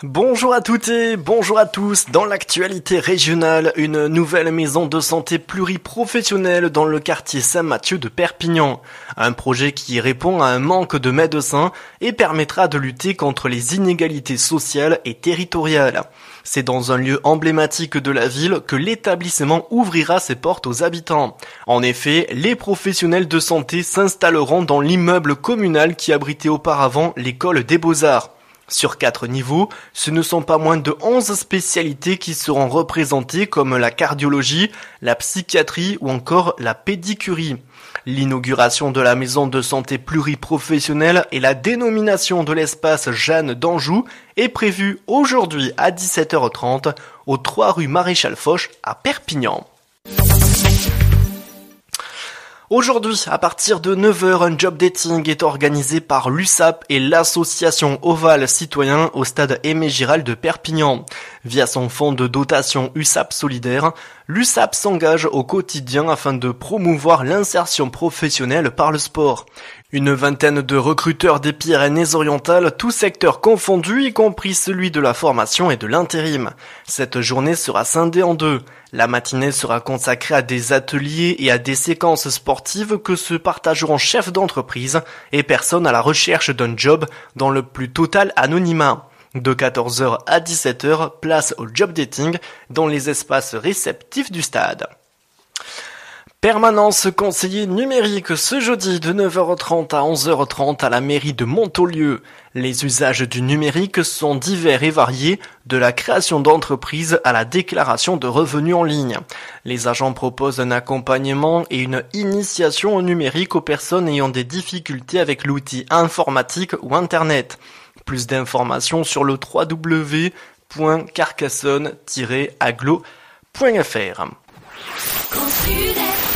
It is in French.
Bonjour à toutes et bonjour à tous. Dans l'actualité régionale, une nouvelle maison de santé pluriprofessionnelle dans le quartier Saint-Mathieu de Perpignan. Un projet qui répond à un manque de médecins et permettra de lutter contre les inégalités sociales et territoriales. C'est dans un lieu emblématique de la ville que l'établissement ouvrira ses portes aux habitants. En effet, les professionnels de santé s'installeront dans l'immeuble communal qui abritait auparavant l'école des Beaux-Arts. Sur 4 niveaux, ce ne sont pas moins de 11 spécialités qui seront représentées comme la cardiologie, la psychiatrie ou encore la pédicurie. L'inauguration de la maison de santé pluriprofessionnelle et la dénomination de l'espace Jeanne d'Anjou est prévue aujourd'hui à 17h30 au 3 rue Maréchal Foch à Perpignan. Aujourd'hui, à partir de 9h, un job dating est organisé par l'USAP et l'association Oval Citoyen au stade Aimé Giral de Perpignan. Via son fonds de dotation USAP Solidaire, l'USAP s'engage au quotidien afin de promouvoir l'insertion professionnelle par le sport. Une vingtaine de recruteurs des Pyrénées-Orientales, tous secteurs confondus, y compris celui de la formation et de l'intérim. Cette journée sera scindée en deux. La matinée sera consacrée à des ateliers et à des séquences sportives que se partageront chefs d'entreprise et personnes à la recherche d'un job dans le plus total anonymat. De 14h à 17h, place au job dating dans les espaces réceptifs du stade. Permanence conseiller numérique ce jeudi de 9h30 à 11h30 à la mairie de Montaulieu. Les usages du numérique sont divers et variés, de la création d'entreprises à la déclaration de revenus en ligne. Les agents proposent un accompagnement et une initiation au numérique aux personnes ayant des difficultés avec l'outil informatique ou internet. Plus d'informations sur le www.carcassonne-aglo.fr.